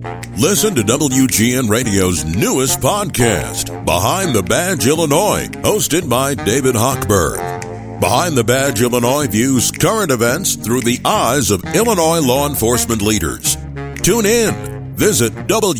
Listen to WGN Radio's newest podcast, Behind the Badge Illinois, hosted by David Hochberg. Behind the Badge Illinois views current events through the eyes of Illinois law enforcement leaders. Tune in. Visit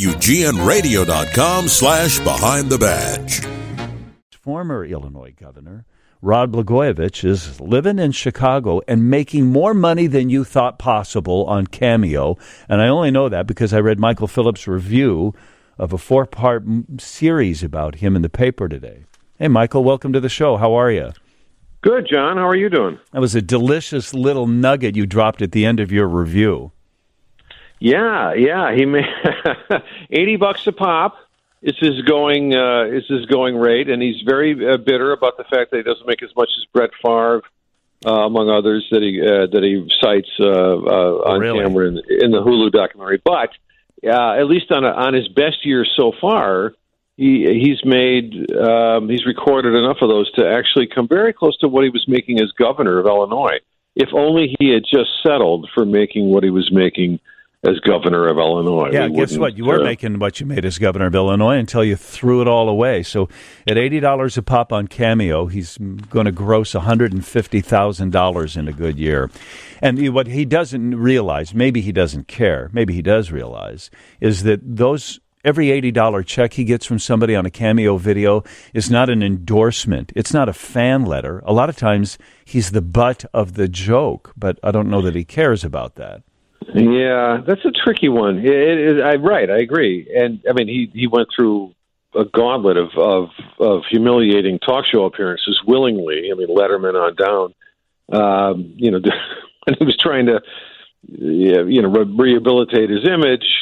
WGNRadio.com/Behind the Badge. Former Illinois Governor Rod Blagojevich is living in Chicago and making more money than you thought possible on Cameo. And I only know that because I read Michael Phillips' review of a 4-part series about him in the paper today. Hey, Michael, welcome to the show. How are you? Good, John. How are you doing? That was a delicious little nugget you dropped at the end of your review. Yeah. He made $80 a pop. Is his going rate, and he's very bitter about the fact that he doesn't make as much as Brett Favre, among others, that he cites on camera in the Hulu documentary. But at least on his best year so far, he's recorded enough of those to actually come very close to what he was making as governor of Illinois. If only he had just settled for making what he was making as governor of Illinois. Yeah, guess what? You were making what you made as governor of Illinois until you threw it all away. So at $80 a pop on Cameo, he's going to gross $150,000 in a good year. And what he doesn't realize, maybe he doesn't care, maybe he does realize, is that every $80 check he gets from somebody on a Cameo video is not an endorsement. It's not a fan letter. A lot of times he's the butt of the joke, but I don't know that he cares about that. Yeah, that's a tricky one. Right, I agree. And I mean, he went through a gauntlet of humiliating talk show appearances willingly. I mean, Letterman on down. When he was trying to, rehabilitate his image,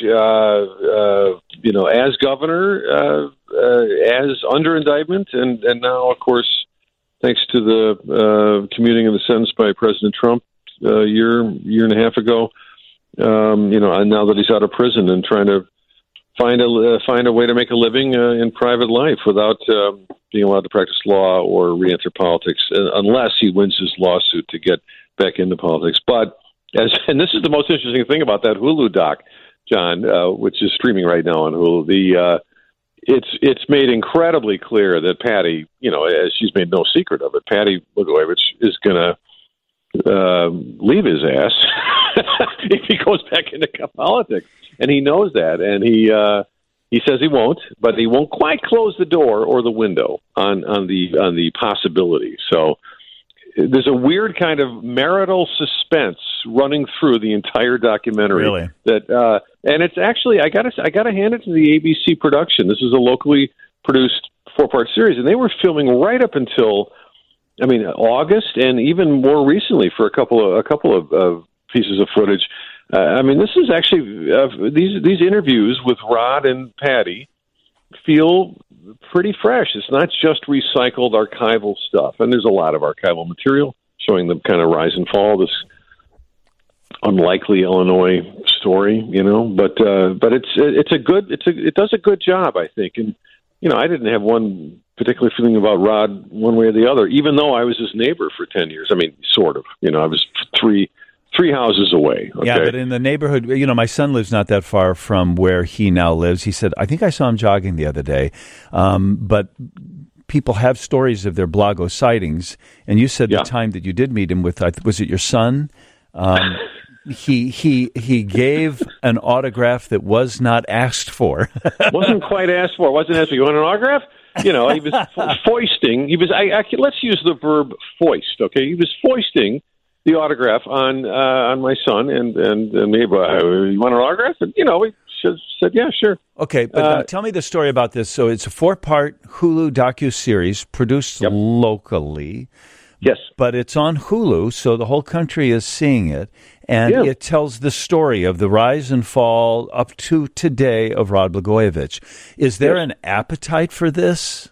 as governor, as under indictment, and now, of course, thanks to the commuting of the sentence by President Trump a year and a half ago. And now that he's out of prison and trying to find a way to make a living in private life without being allowed to practice law or re-enter politics, unless he wins his lawsuit to get back into politics. But and this is the most interesting thing about that Hulu doc, John, which is streaming right now on Hulu. It's made incredibly clear that Patty, as she's made no secret of it, Patty Blagojevich is going to leave his ass if he goes back into politics, and he knows that, and he says he won't, but he won't quite close the door or the window on the possibility. So there's a weird kind of marital suspense running through the entire documentary. Really? And it's actually I gotta hand it to the ABC production. This is a locally produced 4-part series, and they were filming right up until August, and even more recently for a couple of pieces of footage. This is actually these interviews with Rod and Patty feel pretty fresh. It's not just recycled archival stuff, and there's a lot of archival material showing the kind of rise and fall of this unlikely Illinois story, But it does a good job, I think, and I didn't have one particular feeling about Rod one way or the other, even though I was his neighbor for 10 years. I mean, sort of. I was three houses away. Okay? Yeah, but in the neighborhood, my son lives not that far from where he now lives. He said, I think I saw him jogging the other day. But people have stories of their Blago sightings. And you said the time that you did meet him with, was it your son? He gave an autograph that was not asked for. Wasn't quite asked for. Wasn't asked for. You want an autograph? He was foisting. Let's use the verb foist. Okay, he was foisting the autograph on my son and me. You want an autograph? And we said, yeah, sure. Okay, but tell me the story about this. So it's a 4-part Hulu docuseries produced locally. Yes. But it's on Hulu, so the whole country is seeing it. And it tells the story of the rise and fall up to today of Rod Blagojevich. Is there an appetite for this?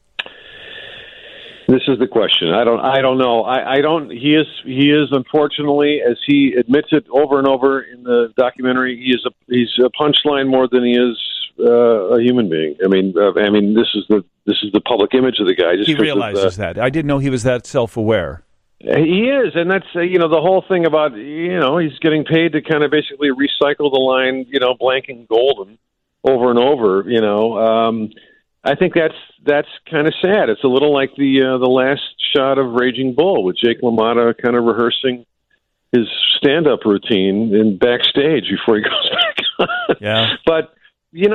This is the question. I don't know. I don't. He is unfortunately, as he admits it over and over in the documentary, he's a punchline more than he is a human being. I mean, this is the public image of the guy. He realizes that. I didn't know he was that self-aware. He is, and that's the whole thing about he's getting paid to kind of basically recycle the line blank and golden over and over. I think that's kind of sad. It's a little like the last shot of Raging Bull with Jake LaMotta kind of rehearsing his stand-up routine in backstage before he goes back on. Yeah, but he's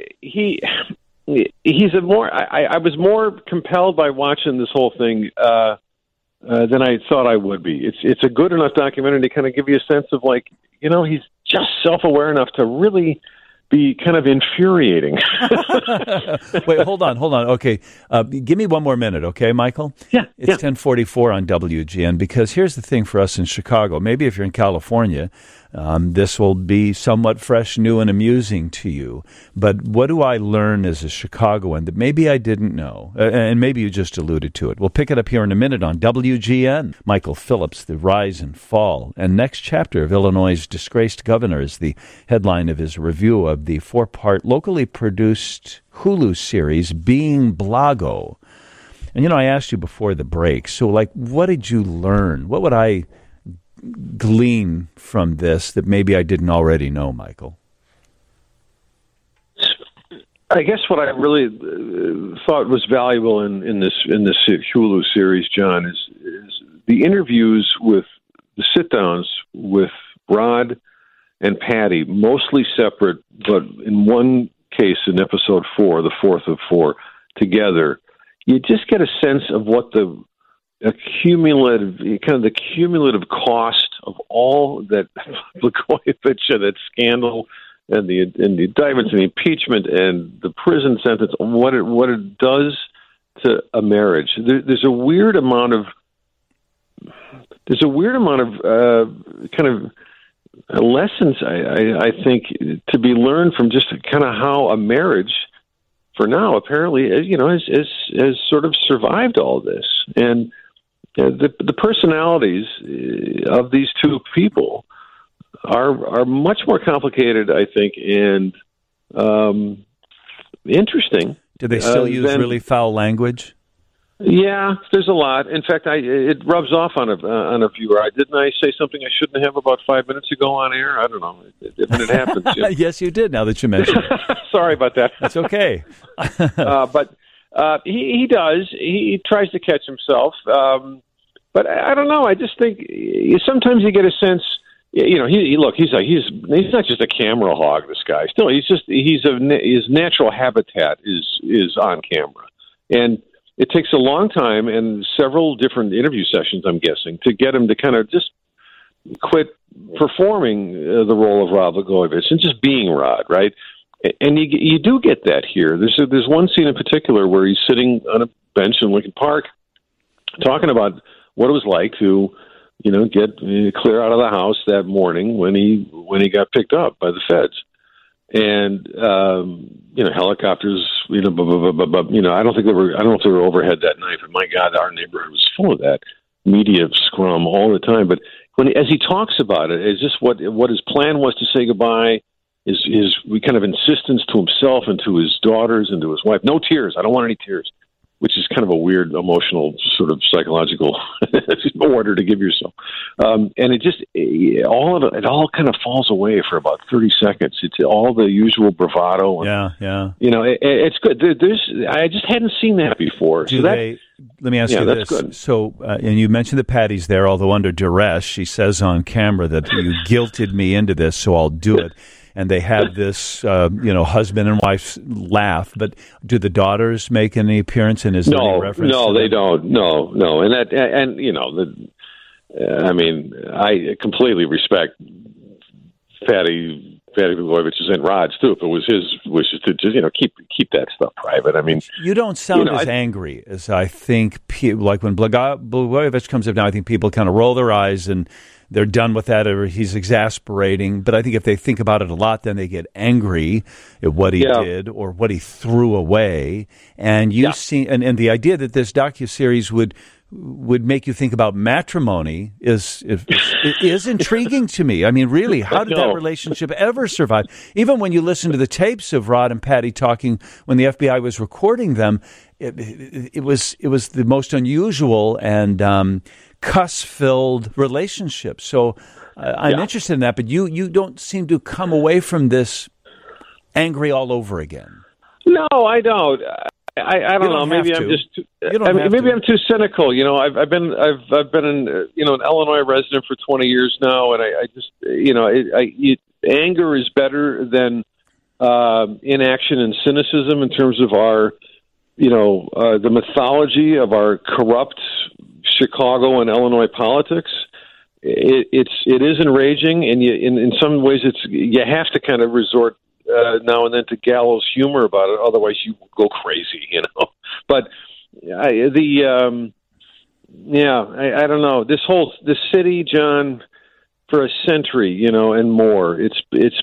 a more. I was more compelled by watching this whole thing than I thought I would be. It's a good enough documentary to kind of give you a sense of he's just self-aware enough to really be kind of infuriating. Wait, hold on. Okay, give me one more minute, okay, Michael? Yeah. It's 10:44 on WGN, because here's the thing for us in Chicago. Maybe if you're in California, this will be somewhat fresh, new, and amusing to you. But what do I learn as a Chicagoan that maybe I didn't know? And maybe you just alluded to it. We'll pick it up here in a minute on WGN. Michael Phillips, The Rise and Fall, and Next Chapter of Illinois' Disgraced Governor is the headline of his review of the 4-part locally produced Hulu series, Being Blago. And, I asked you before the break, so, what did you learn? What would I glean from this that maybe I didn't already know, Michael? I guess what I really thought was valuable in this Hulu series, John, is the interviews with the sit-downs with Rod and Patty, mostly separate, but in one case, in episode 4, the fourth of 4, together. You just get a sense of what the cumulative cost of all that Blagojevich and that scandal and the indictments and the impeachment and the prison sentence, what it does to a marriage. There's a weird amount of kind of lessons I think to be learned from just kind of how a marriage, for now, apparently, has sort of survived all this. And the personalities of these two people are much more complicated, I think, and interesting. Do they still use really foul language? Yeah, there's a lot. In fact, it rubs off on a viewer. Didn't I say something I shouldn't have about 5 minutes ago on air? I don't know. It happens. Yes, you did. Now that you mention it. Sorry about that. That's okay. But he does. He tries to catch himself. But I don't know. I just think sometimes you get a sense. He's not just a camera hog. This guy, still, his natural habitat is on camera, and it takes a long time and several different interview sessions, I'm guessing, to get him to kind of just quit performing the role of Rod Blagojevich and just being Rod, right? And you do get that here. There's one scene in particular where he's sitting on a bench in Lincoln Park talking about what it was like to, get clear out of the house that morning when he got picked up by the feds. And helicopters. I don't think they were. I don't know if they were overhead that night. But my God, our neighborhood was full of that media scrum all the time. But as he talks about it, it's just what his plan was to say goodbye. His kind of insistence to himself and to his daughters and to his wife. No tears. I don't want any tears. Which is kind of a weird emotional sort of psychological order to give yourself. And it all kind of falls away for about 30 seconds. It's all the usual bravado. And, yeah. It's good. I just hadn't seen that before. Let me ask you this. Good. So, and you mentioned the Patty's there, although under duress, she says on camera that you guilted me into this, so I'll do it. And they have this, husband and wife laugh. But do the daughters make any appearance? And is there any reference? No, they don't. No. I completely respect Patty Blagojevich's and Rod's too. If it was his wishes to just keep that stuff private. I mean, you don't sound as angry as I think. Like when Blagojevich comes up now, I think people kind of roll their eyes and they're done with that, or he's exasperating. But I think if they think about it a lot, then they get angry at what he did or what he threw away. And you've seen, and the idea that this docuseries would make you think about matrimony is intriguing to me. I mean, really, how did that relationship ever survive? Even when you listen to the tapes of Rod and Patty talking when the FBI was recording them, it was the most unusual and cuss-filled relationship. So I'm interested in that, but you don't seem to come away from this angry all over again. No, I don't. I don't know. Maybe I'm just. Maybe I'm too cynical. I've been an Illinois resident for 20 years now, and I just anger is better than inaction and cynicism in terms of our the mythology of our corrupt Chicago and Illinois politics. It is enraging, and in some ways you have to kind of resort now and then to gallows humor about it, otherwise you go crazy, But I don't know. This city, John, for a century, and more. It's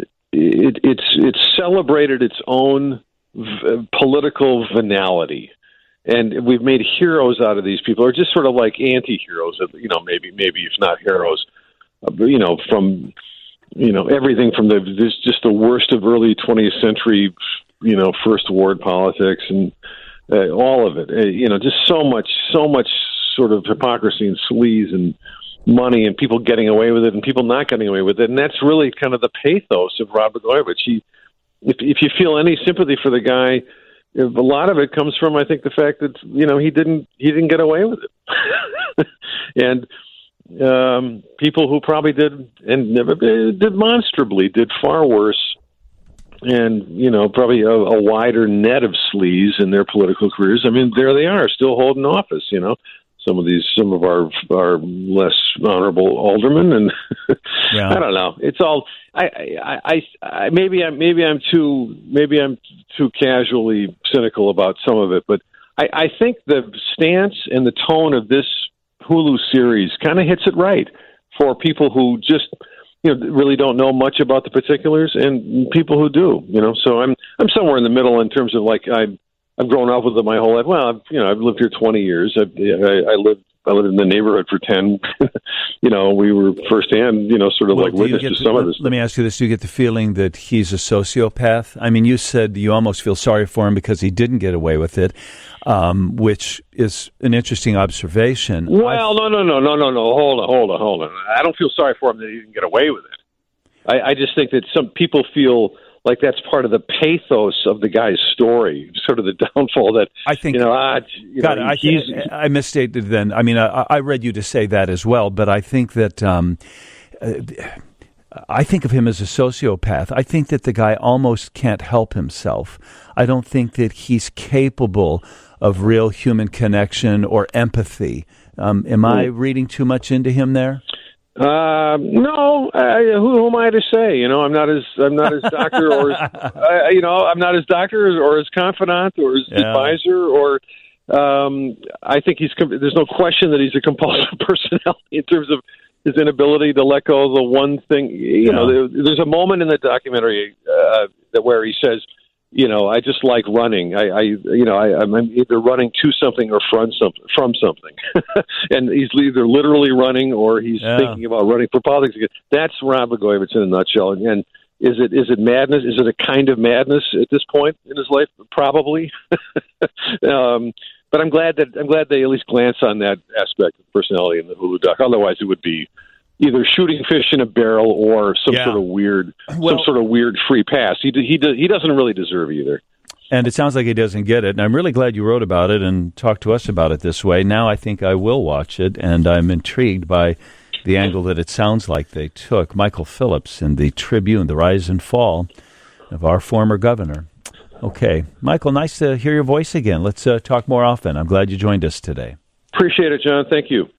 celebrated its own political venality, and we've made heroes out of these people, or just sort of like anti-heroes, maybe if not heroes, from everything from just the worst of early 20th century, First Ward politics and all of it. Just so much sort of hypocrisy and sleaze and money and people getting away with it and people not getting away with it. And that's really kind of the pathos of Rod Blagojevich. If you feel any sympathy for the guy, a lot of it comes from, I think, the fact that he didn't get away with it, and people who probably did demonstrably did far worse, and probably a wider net of sleaze in their political careers. I mean, there they are, still holding office. Some of our less honorable aldermen, and I don't know. It's all. Maybe I'm too casually cynical about some of it, but I think the stance and the tone of this Hulu series kind of hits it right for people who just really don't know much about the particulars and people who do. So I'm somewhere in the middle in terms of like I've grown up with it my whole life. Well, I've lived here 20 years. I lived in the neighborhood for 10. We were firsthand, sort of witness to some of this. Let me ask you this. Do you get the feeling that he's a sociopath? I mean, you said you almost feel sorry for him because he didn't get away with it, which is an interesting observation. Well, no. Hold on. I don't feel sorry for him that he didn't get away with it. I just think that some people feel like that's part of the pathos of the guy's story, sort of the downfall that I think. I misstated then. I mean, I read you to say that as well, but I think that I think of him as a sociopath. I think that the guy almost can't help himself. I don't think that he's capable of real human connection or empathy. Am I reading too much into him there? No. Who am I to say? I'm not his doctor, or I'm not his doctor or his confidant or his advisor. Or I think there's no question that he's a compulsive personality in terms of his inability to let go of the one thing. There's a moment in the documentary where he says, I just like running. I'm either running to something or from something. And he's either literally running or he's thinking about running for politics. That's Rod Blagojevich in a nutshell. And is it madness? Is it a kind of madness at this point in his life? Probably. But I'm glad they at least glance on that aspect of personality in the Hulu doc. Otherwise, it would be either shooting fish in a barrel or some sort of weird free pass. He doesn't really deserve either. And it sounds like he doesn't get it. And I'm really glad you wrote about it and talked to us about it this way. Now I think I will watch it, and I'm intrigued by the angle that it sounds like they took. Michael Phillips in the Tribune, the rise and fall of our former governor. Okay. Michael, nice to hear your voice again. Let's talk more often. I'm glad you joined us today. Appreciate it, John. Thank you.